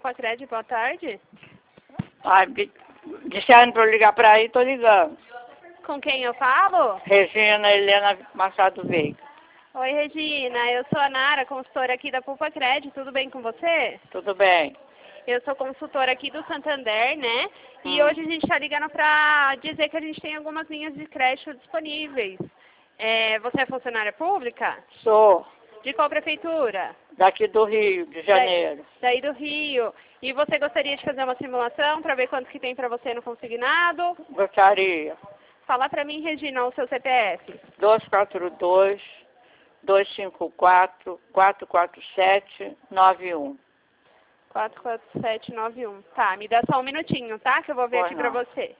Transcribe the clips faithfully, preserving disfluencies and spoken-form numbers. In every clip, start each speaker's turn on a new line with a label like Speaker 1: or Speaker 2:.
Speaker 1: Pupacred, boa tarde.
Speaker 2: Ah, disseram para eu ligar para aí, tô ligando.
Speaker 1: Com quem eu falo?
Speaker 2: Regina Helena Machado Veiga.
Speaker 1: Oi, Regina, eu sou a Nara, consultora aqui da Pupacred, tudo bem com você?
Speaker 2: Tudo bem.
Speaker 1: Eu sou consultora aqui do Santander, né? E
Speaker 2: Hum.
Speaker 1: hoje a gente está ligando para dizer que a gente tem algumas linhas de crédito disponíveis. É, você é funcionária pública?
Speaker 2: Sou.
Speaker 1: De qual prefeitura?
Speaker 2: Daqui do Rio de Janeiro.
Speaker 1: Daí, daí do Rio. E você gostaria de fazer uma simulação para ver quanto que tem para você no consignado?
Speaker 2: Gostaria.
Speaker 1: Fala para mim, Regina, o seu C P F.
Speaker 2: dois quatro dois, dois cinco quatro, quatro quatro sete, nove um.
Speaker 1: quatro quatro sete nove um. Tá, me dá só um minutinho, tá? Que eu vou ver
Speaker 2: Pois
Speaker 1: aqui pra
Speaker 2: não.
Speaker 1: você.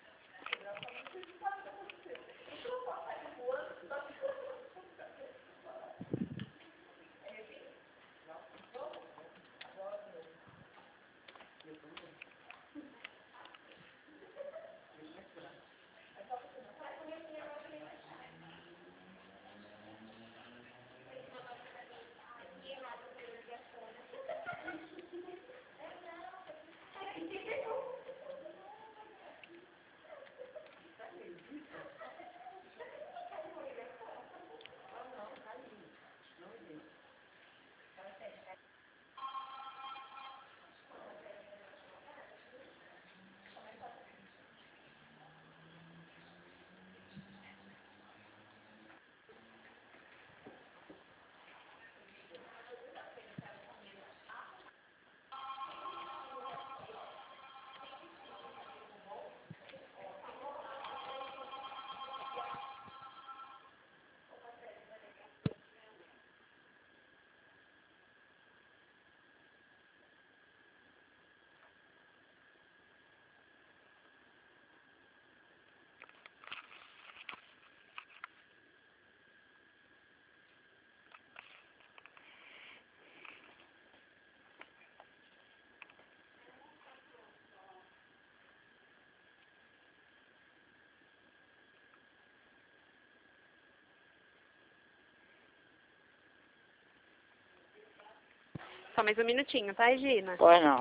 Speaker 1: Só mais um minutinho, tá, Regina?
Speaker 2: Pois não.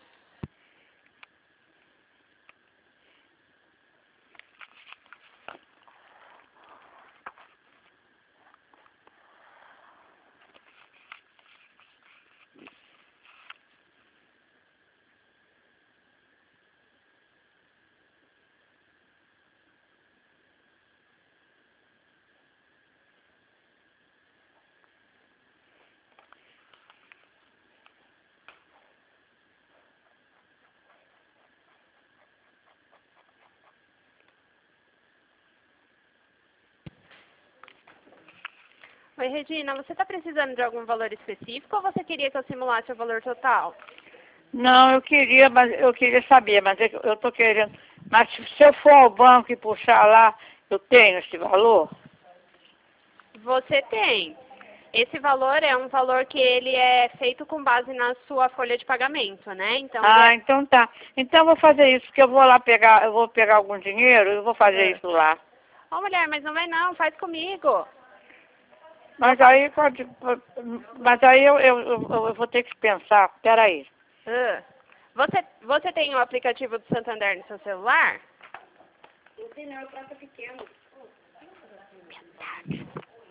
Speaker 1: Oi, Regina, você tá precisando de algum valor específico ou você queria que eu simulasse o valor total?
Speaker 2: Não, eu queria, mas eu queria saber, mas é que eu tô querendo. Mas se eu for ao banco e puxar lá, eu tenho esse valor?
Speaker 1: Você tem. Esse valor é um valor que ele é feito com base na sua folha de pagamento, né? Então,
Speaker 2: Ah,
Speaker 1: ele é...
Speaker 2: então tá. Então eu vou fazer isso, porque eu vou lá pegar, eu vou pegar algum dinheiro e vou fazer
Speaker 1: É.
Speaker 2: isso lá.
Speaker 1: Ó, mulher, mas não vai não, faz comigo.
Speaker 2: Mas aí pode. Mas aí eu, eu, eu, eu vou ter que pensar. Peraí.
Speaker 1: Ah. Você, você tem o aplicativo do Santander no seu celular?
Speaker 2: Eu tenho, eu trato pequeno.
Speaker 1: Verdade.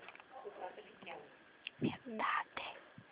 Speaker 1: Verdade.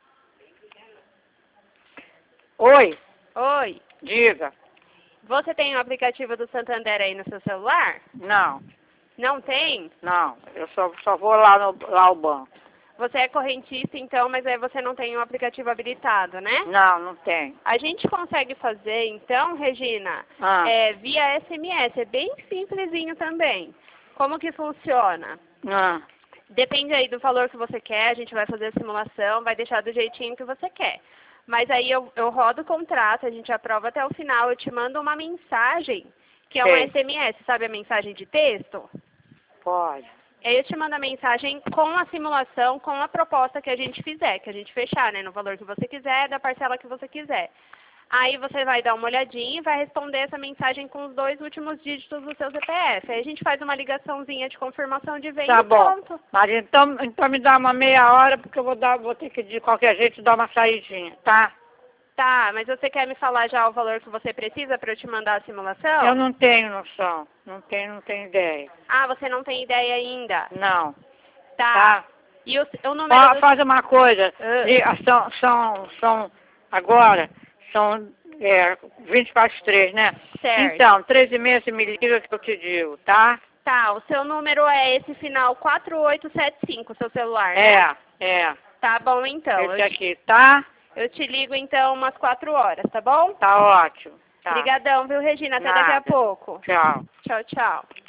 Speaker 2: Oi,
Speaker 1: Oi.
Speaker 2: diga.
Speaker 1: Você tem o aplicativo do Santander aí no seu celular?
Speaker 2: Não,
Speaker 1: Não tem?
Speaker 2: não. Eu só, só vou lá no lá ao banco.
Speaker 1: Você é correntista, então, mas aí você não tem o aplicativo habilitado, né?
Speaker 2: Não, não tem.
Speaker 1: A gente consegue fazer, então, Regina,
Speaker 2: Ah.
Speaker 1: é, via S M S. É bem simplesinho também. Como que funciona?
Speaker 2: Ah.
Speaker 1: Depende aí do valor que você quer, a gente vai fazer a simulação, vai deixar do jeitinho que você quer. Mas aí eu, eu rodo o contrato, a gente aprova até o final, eu te mando uma mensagem, que é um
Speaker 2: Sei.
Speaker 1: S M S, sabe a mensagem de texto?
Speaker 2: Pode.
Speaker 1: Aí eu te mando a mensagem com a simulação, com a proposta que a gente fizer, que a gente fechar, né, no valor que você quiser, da parcela que você quiser. Aí você vai dar uma olhadinha e vai responder essa mensagem com os dois últimos dígitos do seu C P F. Aí a gente faz uma ligaçãozinha de confirmação de venda
Speaker 2: Tá
Speaker 1: e
Speaker 2: bom.
Speaker 1: pronto.
Speaker 2: Mas então, então me dá uma meia hora, porque eu vou, dar, vou ter que de qualquer jeito dar uma saidinha, tá?
Speaker 1: Tá, mas você quer me falar já o valor que você precisa para eu te mandar a simulação?
Speaker 2: Eu não tenho noção. Não tenho, não tenho ideia.
Speaker 1: Ah, você não tem ideia ainda?
Speaker 2: Não.
Speaker 1: Tá.
Speaker 2: Tá?
Speaker 1: E o, o número
Speaker 2: Ó,
Speaker 1: do...
Speaker 2: faz uma coisa.
Speaker 1: Ah.
Speaker 2: E, são, são, são, agora, são é, vinte para as três, né?
Speaker 1: Certo.
Speaker 2: Então, três e meia você me liga que eu te digo, tá?
Speaker 1: Tá, o seu número é esse final quatro oito sete cinco, seu celular, né?
Speaker 2: É, é.
Speaker 1: Tá bom, então.
Speaker 2: Esse
Speaker 1: Eu,
Speaker 2: aqui, tá?
Speaker 1: eu te ligo, então, umas quatro horas, tá bom?
Speaker 2: Tá ótimo. Tá.
Speaker 1: Obrigadão, viu, Regina? Até daqui a
Speaker 2: Nada.
Speaker 1: pouco.
Speaker 2: Tchau.
Speaker 1: Tchau, tchau.